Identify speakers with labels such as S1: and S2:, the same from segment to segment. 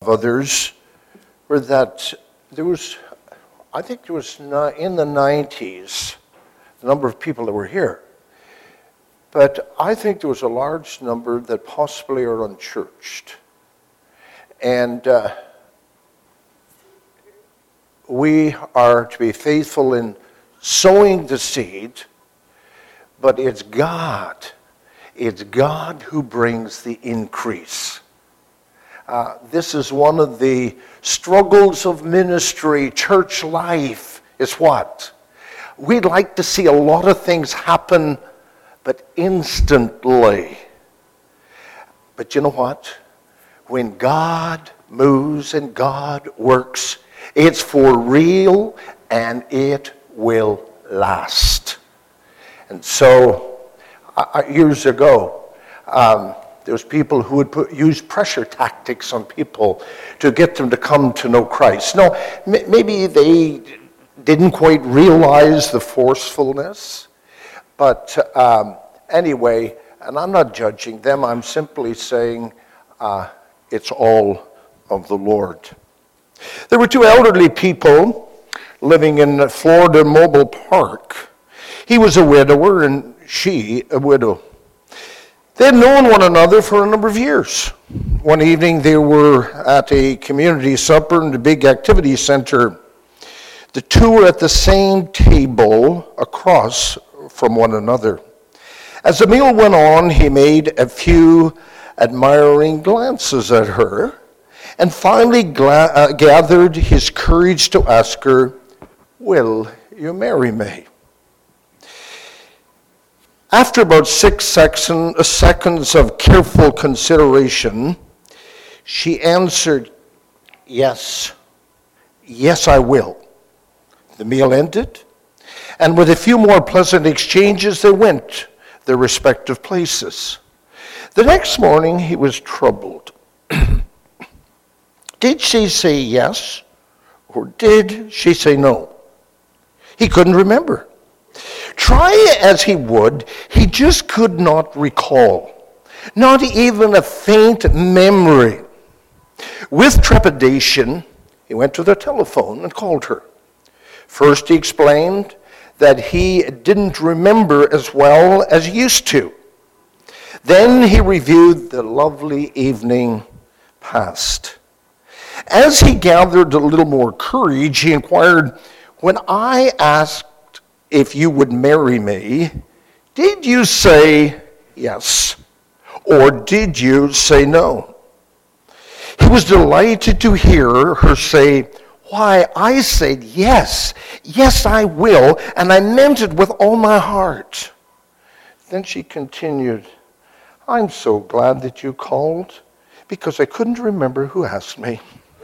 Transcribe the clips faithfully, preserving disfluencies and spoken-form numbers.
S1: others were that there was, I think there was in the nineties, the number of people that were here. But I think there was a large number that possibly are unchurched. And uh, we are to be faithful in sowing the seed, but it's God. It's God who brings the increase. Uh, this is one of the struggles of ministry, church life, is what? We'd like to see a lot of things happen, but instantly. But you know what? When God moves and God works, it's for real and it will last. And so, uh, years ago, um, there was people who would put, use pressure tactics on people to get them to come to know Christ. No, m- maybe they didn't quite realize the forcefulness, but um, anyway, and I'm not judging them, I'm simply saying uh, it's all of the Lord. There were two elderly people living in Florida Mobile Park. He was a widower and she a widow. They had known one another for a number of years. One evening they were at a community supper in the big activity center. The two were at the same table across from one another. As the meal went on, he made a few admiring glances at her and finally gla- uh, gathered his courage to ask her, "Will you marry me?" After about six second, seconds of careful consideration, she answered, "Yes, yes, I will." The meal ended, and with a few more pleasant exchanges, they went their respective places. The next morning, he was troubled. Did she say yes, or did she say no? He couldn't remember. Try as he would, he just could not recall. Not even a faint memory. With trepidation, he went to the telephone and called her. First, he explained that he didn't remember as well as he used to. Then he reviewed the lovely evening past. As he gathered a little more courage, he inquired, "When I asked if you would marry me, did you say yes, or did you say no?" He was delighted to hear her say, "Why, I said yes, yes I will, and I meant it with all my heart." Then she continued, "I'm so glad that you called, because I couldn't remember who asked me."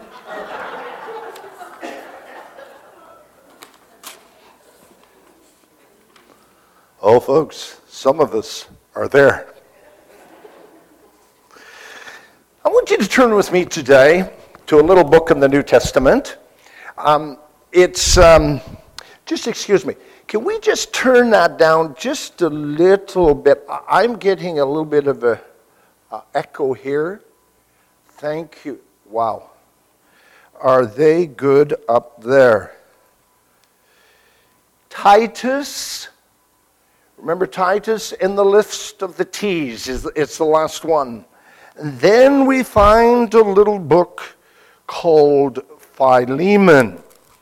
S1: Oh, folks, some of us are there. I want you to turn with me today to a little book in the New Testament. Um, it's, um, just excuse me, can we just turn that down just a little bit? I'm getting a little bit of a, a echo here. Thank you. Wow. Are they good up there? Titus. Remember Titus in the list of the T's, it's the last one. And then we find a little book called Philemon.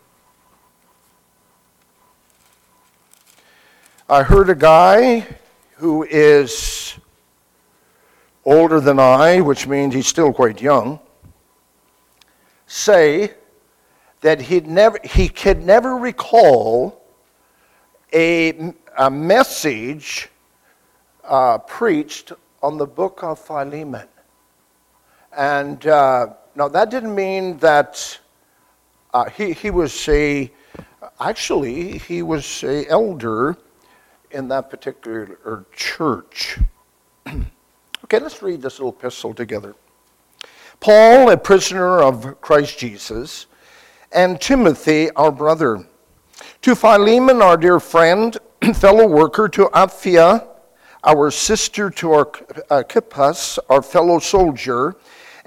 S1: I heard a guy who is older than I, which means he's still quite young, say that he'd never, he could never recall a a message uh, preached on the book of Philemon. And uh, now that didn't mean that uh, he, he was a, actually he was a elder in that particular church. Okay, let's read this little epistle together. Paul, a prisoner of Christ Jesus, and Timothy, our brother, to Philemon, our dear friend, fellow worker, to Apphia, our sister, to Archippus, our fellow soldier,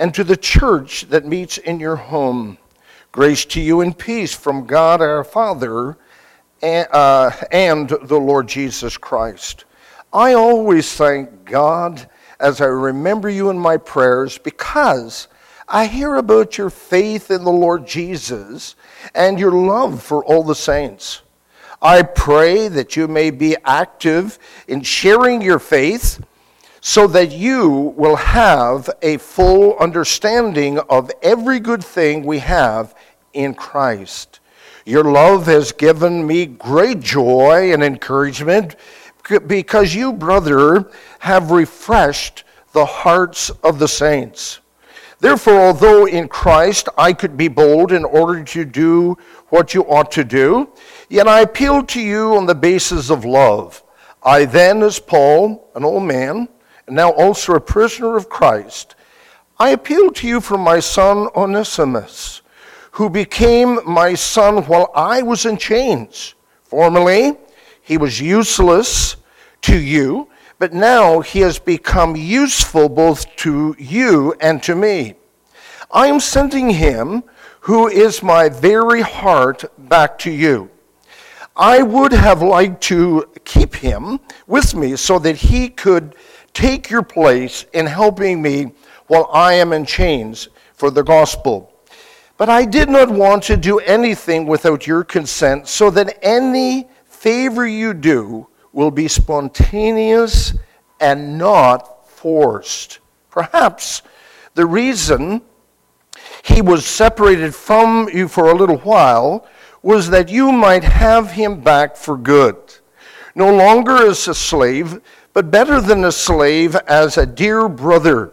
S1: and to the church that meets in your home. Grace to you and peace from God our Father and, uh, and the Lord Jesus Christ. I always thank God as I remember you in my prayers because I hear about your faith in the Lord Jesus and your love for all the saints. I pray that you may be active in sharing your faith so that you will have a full understanding of every good thing we have in Christ. Your love has given me great joy and encouragement because you, brother, have refreshed the hearts of the saints. Therefore, although in Christ I could be bold in order to do what you ought to do, yet I appeal to you on the basis of love. I then, as Paul, an old man, and now also a prisoner of Christ, I appeal to you for my son Onesimus, who became my son while I was in chains. Formerly, he was useless to you, but now he has become useful both to you and to me. I am sending him, who is my very heart, back to you. I would have liked to keep him with me so that he could take your place in helping me while I am in chains for the gospel. But I did not want to do anything without your consent, so that any favor you do will be spontaneous and not forced. Perhaps the reason he was separated from you for a little while was that you might have him back for good, no longer as a slave, but better than a slave, as a dear brother.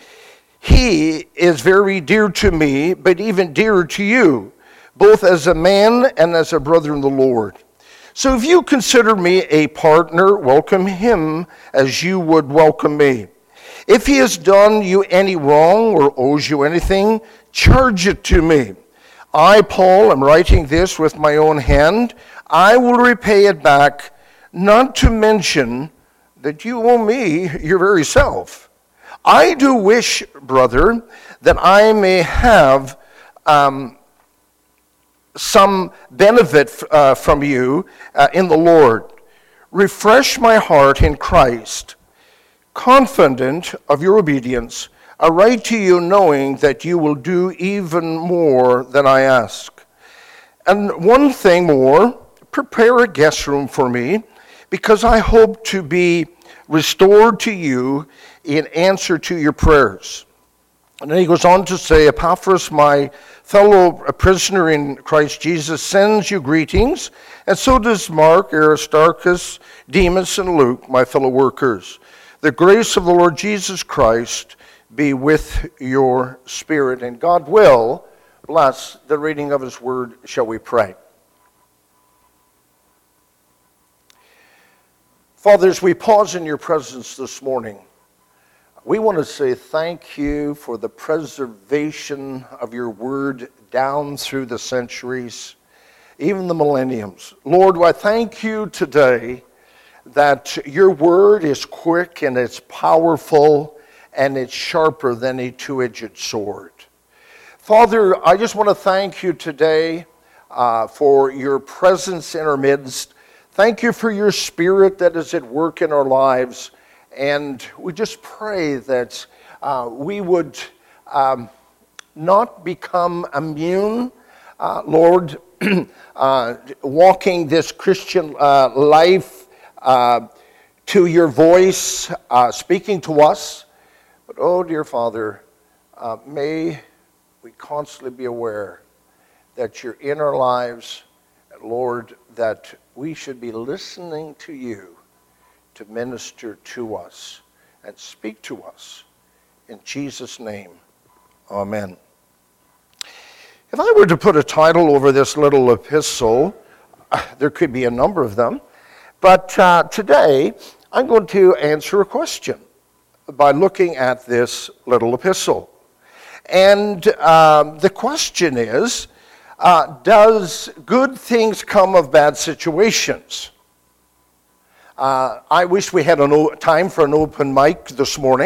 S1: He is very dear to me, but even dearer to you, both as a man and as a brother in the Lord. So if you consider me a partner, welcome him as you would welcome me. If he has done you any wrong or owes you anything, charge it to me. I, Paul, am writing this with my own hand. I will repay it back, not to mention that you owe me your very self. I do wish, brother, that I may have um, some benefit uh, from you uh, in the Lord. Refresh my heart in Christ. Confident of your obedience, I write to you knowing that you will do even more than I ask. And one thing more, prepare a guest room for me, because I hope to be restored to you in answer to your prayers. And then he goes on to say, Epaphras, my fellow prisoner in Christ Jesus, sends you greetings, and so does Mark, Aristarchus, Demas, and Luke, my fellow workers. The grace of the Lord Jesus Christ be with your spirit, and God will bless the reading of his word. Shall we pray? Father, as we pause in your presence this morning, we want to say thank you for the preservation of your word down through the centuries, even the millenniums. Lord, I thank you today that your word is quick and it's powerful and it's sharper than a two-edged sword. Father, I just want to thank you today uh, for your presence in our midst. Thank you for your spirit that is at work in our lives. And we just pray that uh, we would um, not become immune, uh, Lord, uh, walking this Christian uh, life uh, to your voice, uh, speaking to us. But, oh, dear Father, uh, may we constantly be aware that you're in our lives, Lord, that we should be listening to you to minister to us and speak to us. In Jesus' name, amen. If I were to put a title over this little epistle, there could be a number of them, but uh, today I'm going to answer a question by looking at this little epistle. And um, the question is, uh, does good things come of bad situations? Uh, I wish we had a no- time for an open mic this morning,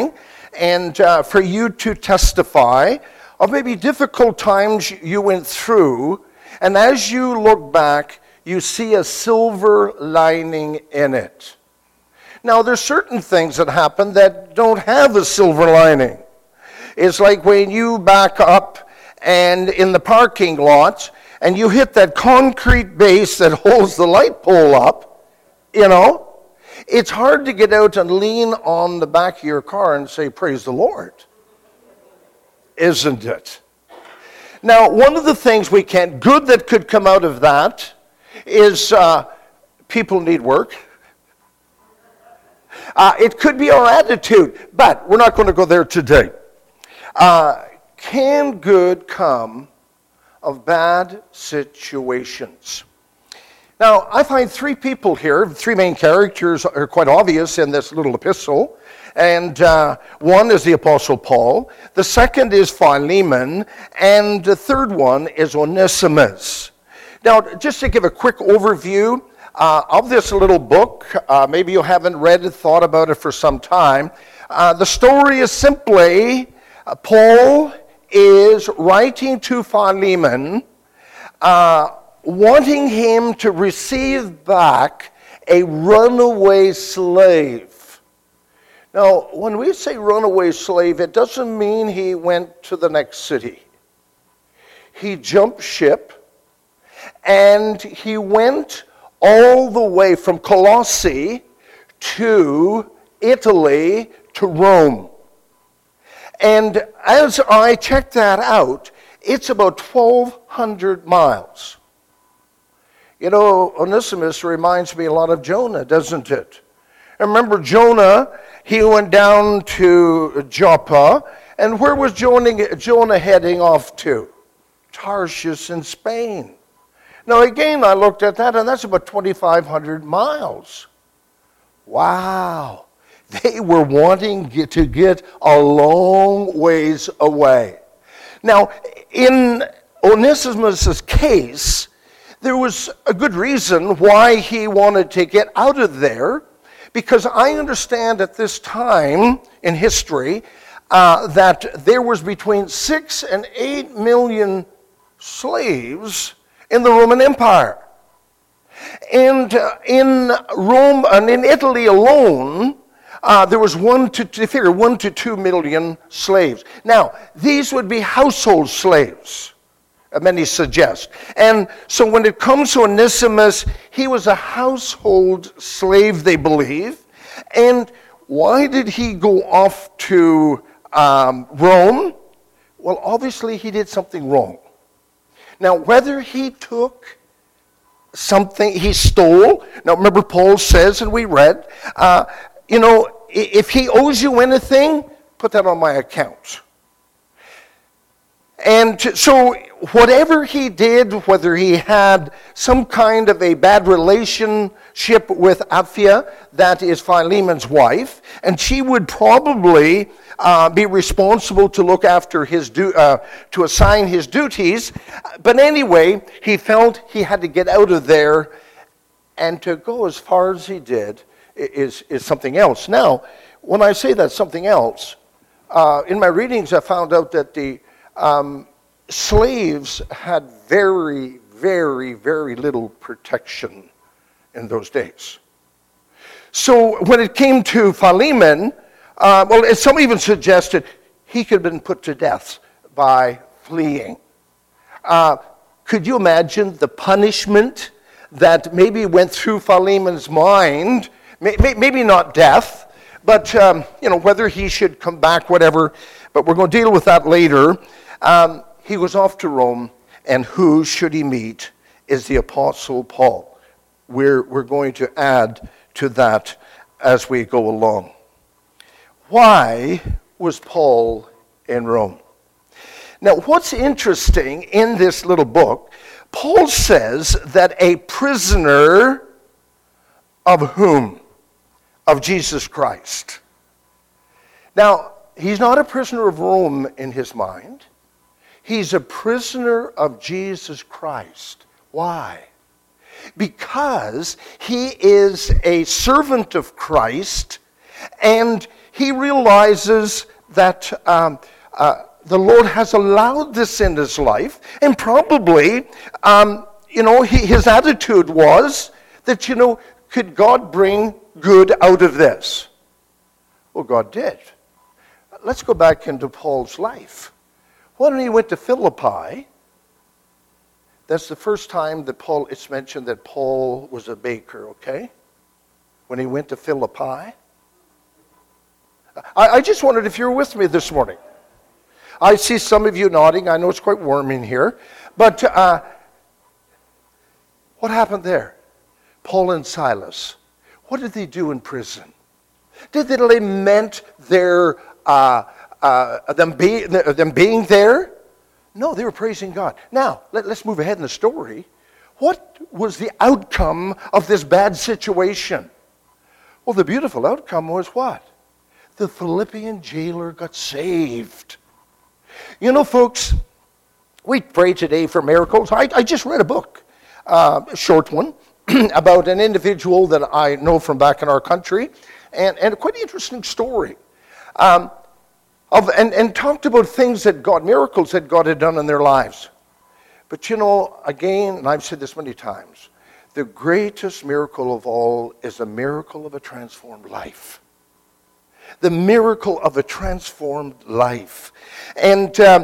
S1: and uh, for you to testify of maybe difficult times you went through, and as you look back, you see a silver lining in it. Now, there's certain things that happen that don't have a silver lining. It's like when you back up and in the parking lot, and you hit that concrete base that holds the light pole up, you know, it's hard to get out and lean on the back of your car and say, praise the Lord. Isn't it? Now, one of the things we can't, good that could come out of that is uh, people need work. Uh, it could be our attitude, but we're not going to go there today. Uh, can good come of bad situations? Now, I find three people here, three main characters are quite obvious in this little epistle. And uh, one is the Apostle Paul, the second is Philemon, and the third one is Onesimus. Now, just to give a quick overview uh, of this little book, uh, maybe you haven't read it, thought about it for some time. Uh, the story is simply uh, Paul is writing to Philemon, uh, wanting him to receive back a runaway slave. Now, when we say runaway slave, it doesn't mean he went to the next city. He jumped ship, and he went all the way from Colossae to Italy to Rome. And as I checked that out, it's about twelve hundred miles. You know, Onesimus reminds me a lot of Jonah, doesn't it? Remember Jonah, he went down to Joppa, and where was Jonah, Jonah heading off to? Tarshish in Spain. Now again, I looked at that, and that's about twenty-five hundred miles. Wow. They were wanting to get a long ways away. Now, in Onesimus' case, there was a good reason why he wanted to get out of there, because I understand at this time in history uh, that there was between six and eight million slaves in the Roman Empire. And uh, in Rome and in Italy alone, uh, there was one to, to figure one to two million slaves. Now, these would be household slaves, many suggest. And so when it comes to Onesimus, he was a household slave, they believe. And why did he go off to um, Rome? Well, obviously he did something wrong. Now, whether he took something, he stole. Now, remember Paul says, and we read, uh, you know, if he owes you anything, put that on my account. And so whatever he did, whether he had some kind of a bad relationship with Apphia, that is Philemon's wife, and she would probably uh, be responsible to look after his, du- uh, to assign his duties. But anyway, he felt he had to get out of there, and to go as far as he did is, is something else. Now, when I say that's something else, uh, in my readings I found out that the Um, slaves had very, very, very little protection in those days. So when it came to Philemon, uh, well, some even suggested he could have been put to death by fleeing. Uh, could you imagine the punishment that maybe went through Philemon's mind? Maybe not death, but um, you know, whether he should come back, whatever. But we're going to deal with that later. Um, he was off to Rome, and who should he meet is the Apostle Paul. We're, we're going to add to that as we go along. Why was Paul in Rome? Now, what's interesting in this little book, Paul says that a prisoner of whom? Of Jesus Christ. Now, he's not a prisoner of Rome in his mind. He's a prisoner of Jesus Christ. Why? Because he is a servant of Christ, and he realizes that um, uh, the Lord has allowed this in his life, and probably, um, you know, he, his attitude was that, you know, could God bring good out of this? Well, God did. Let's go back into Paul's life. When he went to Philippi, that's the first time that Paul, it's mentioned that Paul was a baker, okay? When he went to Philippi. I, I just wondered if you're with me this morning. I see some of you nodding. I know it's quite warm in here. But uh, what happened there? Paul and Silas. What did they do in prison? Did they lament their uh, uh, them, be, them being there? No, they were praising God. Now, let, let's move ahead in the story. What was the outcome of this bad situation? Well, the beautiful outcome was what? The Philippian jailer got saved. You know, folks, we pray today for miracles. I, I just read a book, uh, a short one, about an individual that I know from back in our country, and, and a quite interesting story. Um, of and, and talked about things that God, miracles that God had done in their lives. But you know, again, and I've said this many times, the greatest miracle of all is a miracle of a transformed life. The miracle of a transformed life. And um,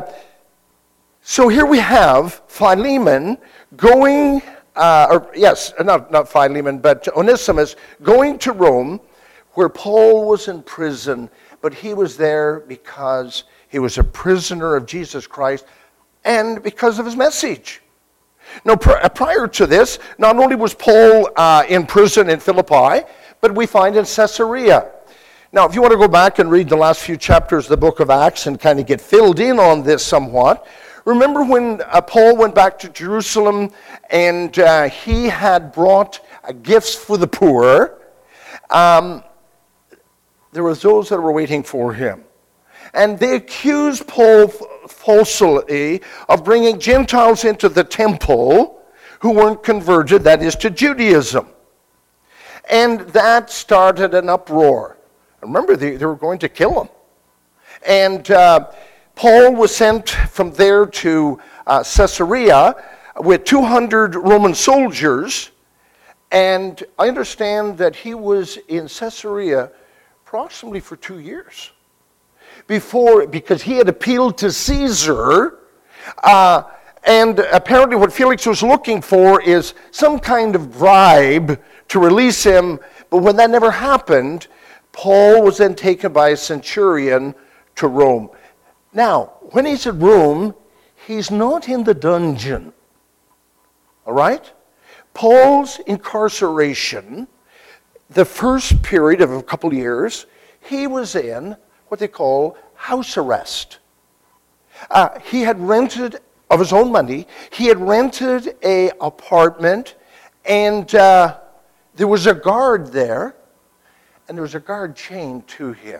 S1: so here we have Philemon going, uh, or yes, not, not Philemon, but Onesimus going to Rome, where Paul was in prison, but he was there because he was a prisoner of Jesus Christ and because of his message. Now, prior to this, not only was Paul uh, in prison in Philippi, but we find in Caesarea. Now, if you want to go back and read the last few chapters of the book of Acts and kind of get filled in on this somewhat, remember when uh, Paul went back to Jerusalem and uh, he had brought uh, gifts for the poor. Um, there was those that were waiting for him. And they accused Paul falsely of bringing Gentiles into the temple who weren't converted, that is, to Judaism. And that started an uproar. Remember, they, they were going to kill him. And uh, Paul was sent from there to uh, Caesarea with two hundred Roman soldiers. And I understand that he was in Caesarea approximately for two years. Before, because he had appealed to Caesar, uh, and apparently what Felix was looking for is some kind of bribe to release him, but when that never happened, Paul was then taken by a centurion to Rome. Now, when he's at Rome, he's not in the dungeon, all right? Paul's incarceration, the first period of a couple of years, he was in what they call house arrest. Uh, he had rented, of his own money, he had rented a apartment, and uh, there was a guard there, and there was a guard chained to him.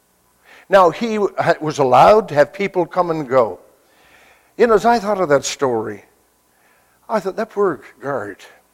S1: Now, he was allowed to have people come and go. You know, as I thought of that story, I thought, that poor guard,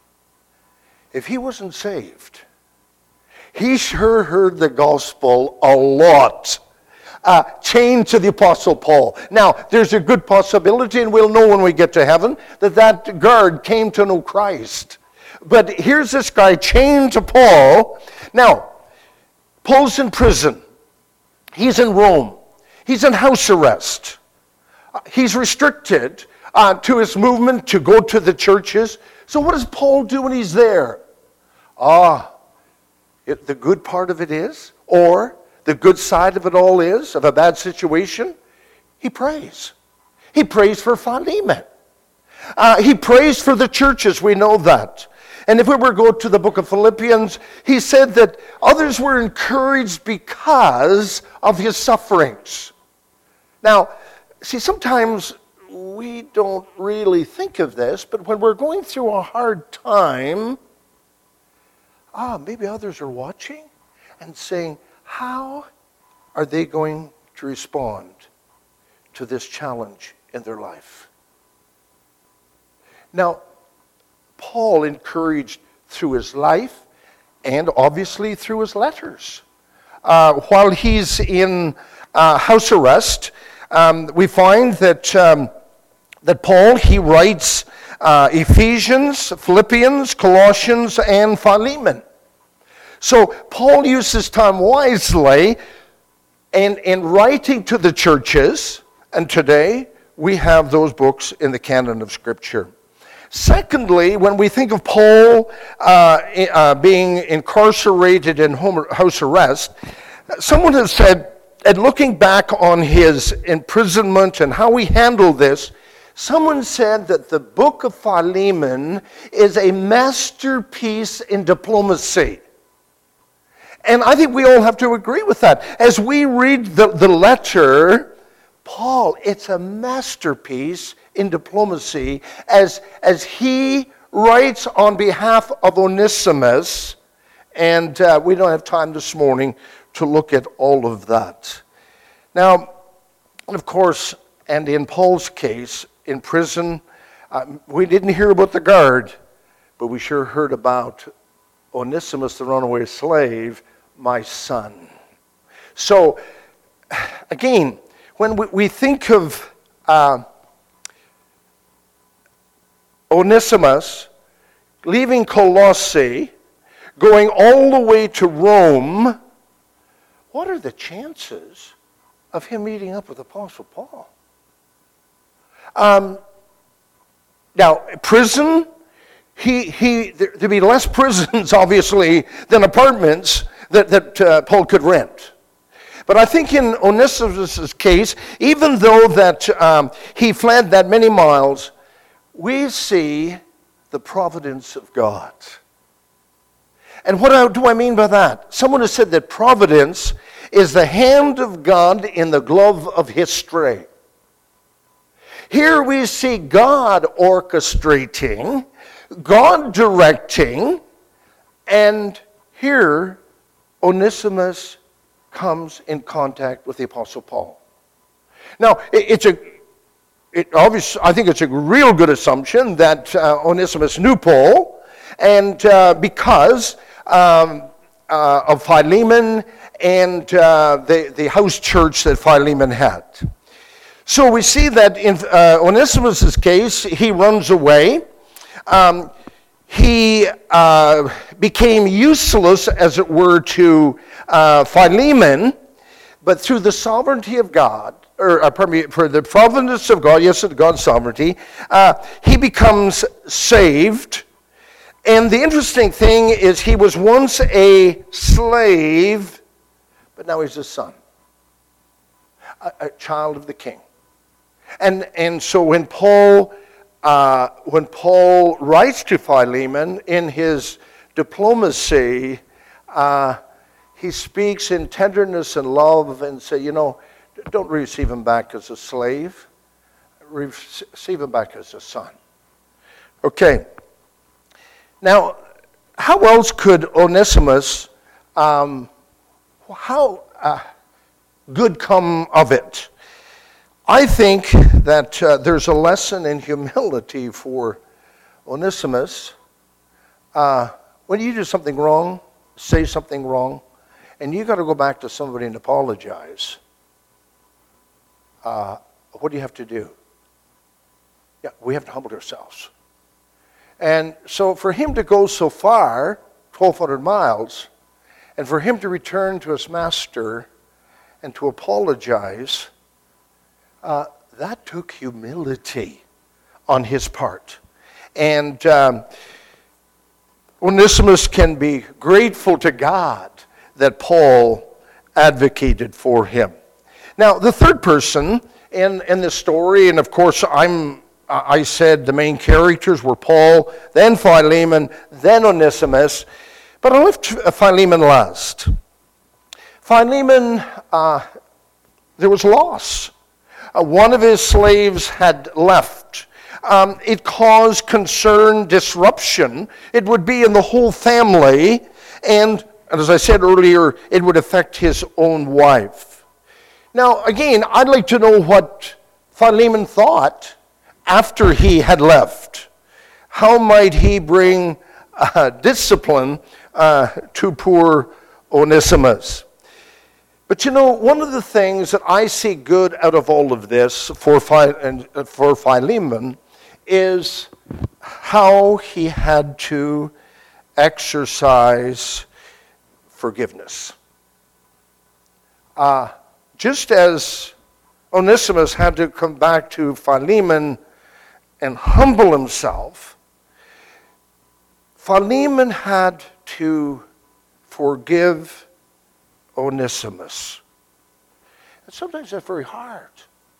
S1: if he wasn't saved, he sure heard the gospel a lot. Uh, chained to the Apostle Paul. Now, there's a good possibility, and we'll know when we get to heaven, that that guard came to know Christ. But here's this guy chained to Paul. Now, Paul's in prison. He's in Rome. He's in house arrest. Uh, he's restricted uh, to his movement to go to the churches. So what does Paul do when he's there? Ah, it, the good part of it is, or the good side of it all is, of a bad situation, he prays. He prays for Philemon. Uh, he prays for the churches, we know that. And if we were to go to the book of Philippians, he said that others were encouraged because of his sufferings. Now, see, sometimes we don't really think of this, but when we're going through a hard time, ah, maybe others are watching and saying, how are they going to respond to this challenge in their life? Now, Paul encouraged through his life and obviously through his letters. Uh, while he's in uh, house arrest, um, we find that, um, that Paul, he writes uh, Ephesians, Philippians, Colossians, and Philemon. So Paul uses time wisely and in writing to the churches, and today we have those books in the canon of Scripture. Secondly, when we think of Paul uh, uh, being incarcerated in home, house arrest, someone has said, and looking back on his imprisonment and how he handled this, someone said that the book of Philemon is a masterpiece in diplomacy. And I think we all have to agree with that. As we read the, the letter, Paul, it's a masterpiece in diplomacy as, as he writes on behalf of Onesimus. And uh, we don't have time this morning to look at all of that. Now, of course, and in Paul's case, in prison, uh, we didn't hear about the guard, but we sure heard about Onesimus, the runaway slave, my son. So, again, when we, we think of uh, Onesimus leaving Colossae, going all the way to Rome, what are the chances of him meeting up with Apostle Paul? Um, now, prison, he, he, there, there'd be less prisons, obviously, than apartments that, that uh, Paul could rent. But I think in Onesimus' case, even though that um, he fled that many miles, we see the providence of God. And what do I mean by that? Someone has said that providence is the hand of God in the glove of history. Here we see God orchestrating, God directing, and here Onesimus comes in contact with the Apostle Paul. Now, it's a, it obvious, I think it's a real good assumption that uh, Onesimus knew Paul, and uh, because um, uh, of Philemon and uh, the, the house church that Philemon had. So we see that in uh, Onesimus' case, he runs away. Um, he uh, became useless, as it were, to uh, Philemon, but through the sovereignty of God, or uh, pardon me, for the providence of God, yes, God's sovereignty, uh, he becomes saved. And the interesting thing is he was once a slave, but now he's a son, a, a child of the king. And and so when Paul uh, when Paul writes to Philemon in his diplomacy, uh, he speaks in tenderness and love and say, you know, don't receive him back as a slave, receive him back as a son. Okay. Now, how else could Onesimus, um, how uh, good come of it? I think that uh, there's a lesson in humility for Onesimus. Uh, when you do something wrong, say something wrong, and you got to go back to somebody and apologize, uh, what do you have to do? Yeah, we have to humble ourselves. And so for him to go so far, twelve hundred miles, and for him to return to his master and to apologize, Uh, that took humility on his part. And um, Onesimus can be grateful to God that Paul advocated for him. Now, the third person in, in this story, and of course I'm, I said the main characters were Paul, then Philemon, then Onesimus, but I left Philemon last. Philemon, uh, there was loss. Uh, one of his slaves had left. Um, it caused concern, disruption. It would be in the whole family, and, and as I said earlier, it would affect his own wife. Now, again, I'd like to know what Philemon thought after he had left. How might he bring uh, discipline uh, to poor Onesimus? But you know, one of the things that I see good out of all of this for, Phi- and for Philemon is how he had to exercise forgiveness. Uh, just as Onesimus had to come back to Philemon and humble himself, Philemon had to forgive Onesimus. And sometimes that's very hard.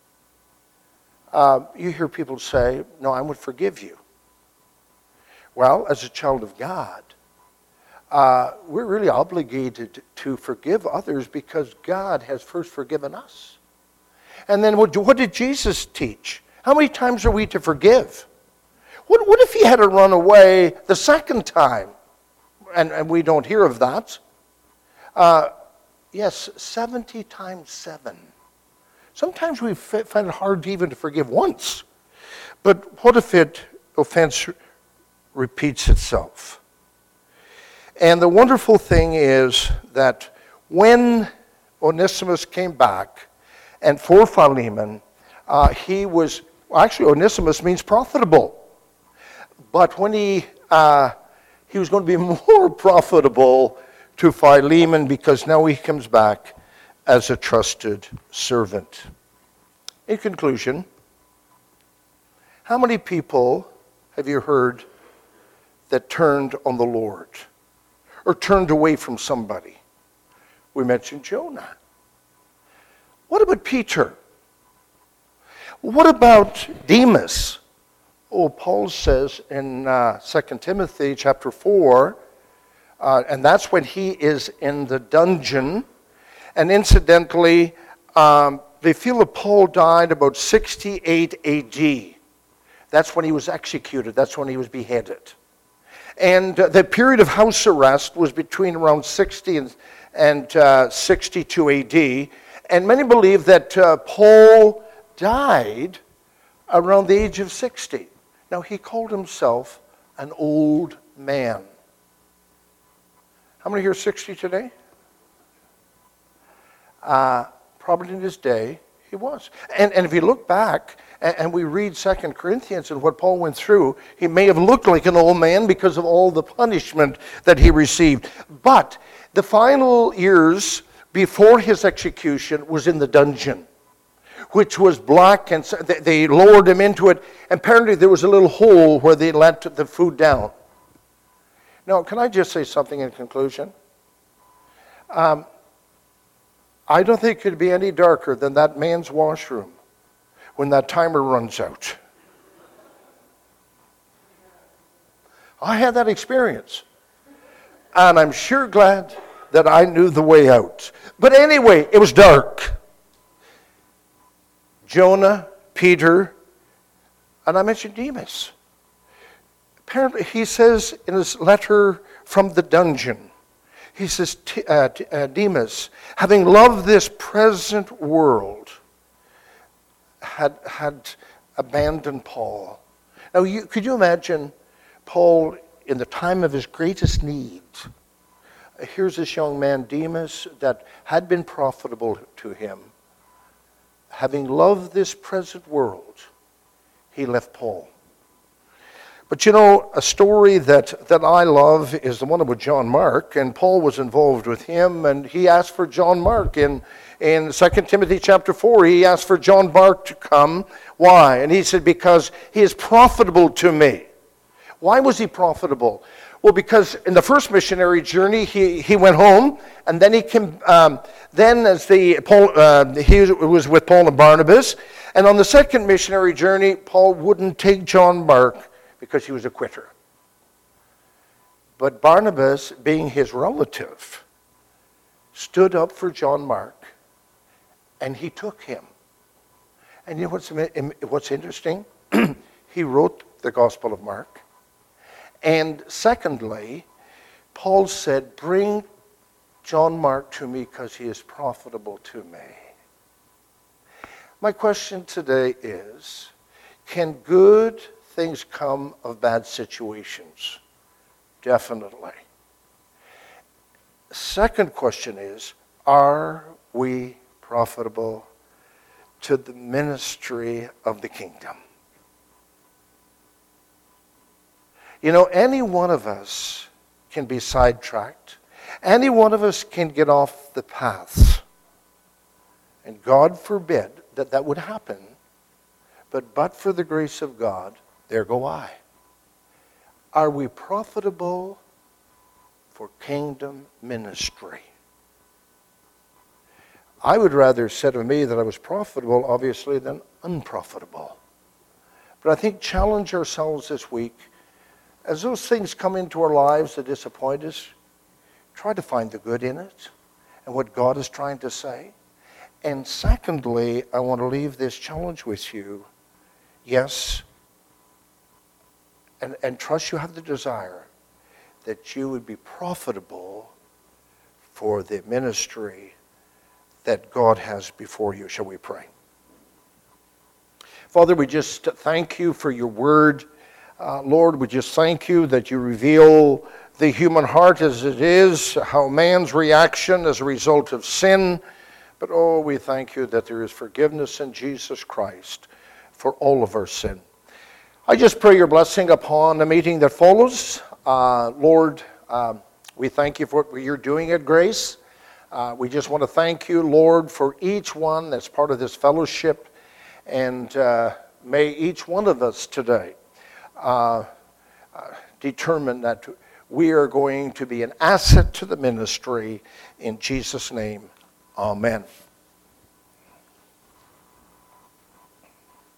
S1: Uh, you hear people say, no, I would forgive you. Well, as a child of God, uh, we're really obligated to forgive others because God has first forgiven us. And then what, what did Jesus teach? How many times are we to forgive? What, what if he had to run away the second time? And, and we don't hear of that. Uh, yes, seventy times seven. Sometimes we find it hard even to forgive once. But what if it offense repeats itself? And the wonderful thing is that when Onesimus came back, and for Philemon, uh, he was, well, actually Onesimus means profitable. But when he, uh, he was going to be more profitable to Philemon because now he comes back as a trusted servant. In conclusion, how many people have you heard that turned on the Lord or turned away from somebody? We mentioned Jonah. What about Peter? What about Demas? Oh, Paul says in uh, Second Timothy chapter four, uh, and that's when he is in the dungeon. And incidentally, um, they feel that Paul died about sixty-eight A D. That's when he was executed. That's when he was beheaded. And uh, the period of house arrest was between around sixty and, and uh, sixty-two A D. And many believe that uh, Paul died around the age of sixty. Now, he called himself an old man. How many here are sixty today? Uh, probably in his day, he was. And, and if you look back, and, and we read Second Corinthians and what Paul went through, he may have looked like an old man because of all the punishment that he received. But the final years before his execution was in the dungeon, which was black, and they lowered him into it. And apparently there was a little hole where they let the food down. Now, can I just say something in conclusion? Um, I don't think it could be any darker than that man's washroom when that timer runs out. I had that experience. And I'm sure glad that I knew the way out. But anyway, it was dark. Jonah, Peter, and I mentioned Demas. Apparently, he says in his letter from the dungeon, he says, uh, uh, Demas, having loved this present world, had, had abandoned Paul. Now, you, could you imagine Paul in the time of his greatest need? Here's this young man, Demas, that had been profitable to him. Having loved this present world, he left Paul. But you know, a story that, that I love is the one about John Mark, and Paul was involved with him, and he asked for John Mark. In, in Second Timothy chapter four, he asked for John Mark to come. Why? And he said, because he is profitable to me. Why was he profitable? Well, because in the first missionary journey, he, he went home, and then he came. Um, then, as the Paul, uh, he was with Paul and Barnabas, and on the second missionary journey, Paul wouldn't take John Mark because he was a quitter. But Barnabas, being his relative, stood up for John Mark, and he took him. And you know what's what's interesting? He wrote the Gospel of Mark. And secondly, Paul said, bring John Mark to me because he is profitable to me. My question today is, can good things come of bad situations? Definitely. Second question is, are we profitable to the ministry of the kingdom? You know, any one of us can be sidetracked. Any one of us can get off the path. And God forbid that that would happen. But but for the grace of God, there go I. Are we profitable for kingdom ministry? I would rather said of me that I was profitable, obviously, than unprofitable. But I think challenge ourselves this week. As those things come into our lives that disappoint us, try to find the good in it and what God is trying to say. And secondly, I want to leave this challenge with you. Yes, and, and trust you have the desire that you would be profitable for the ministry that God has before you. Shall we pray? Father, we just thank you for your word. Uh, Lord, we just thank you that you reveal the human heart as it is, how man's reaction as a result of sin. But oh, we thank you that there is forgiveness in Jesus Christ for all of our sin. I just pray your blessing upon the meeting that follows. Uh, Lord, uh, we thank you for what you're doing at Grace. Uh, we just want to thank you, Lord, for each one that's part of this fellowship. And uh, may each one of us today uh, uh, determine that we are going to be an asset to the ministry. In Jesus' name, amen.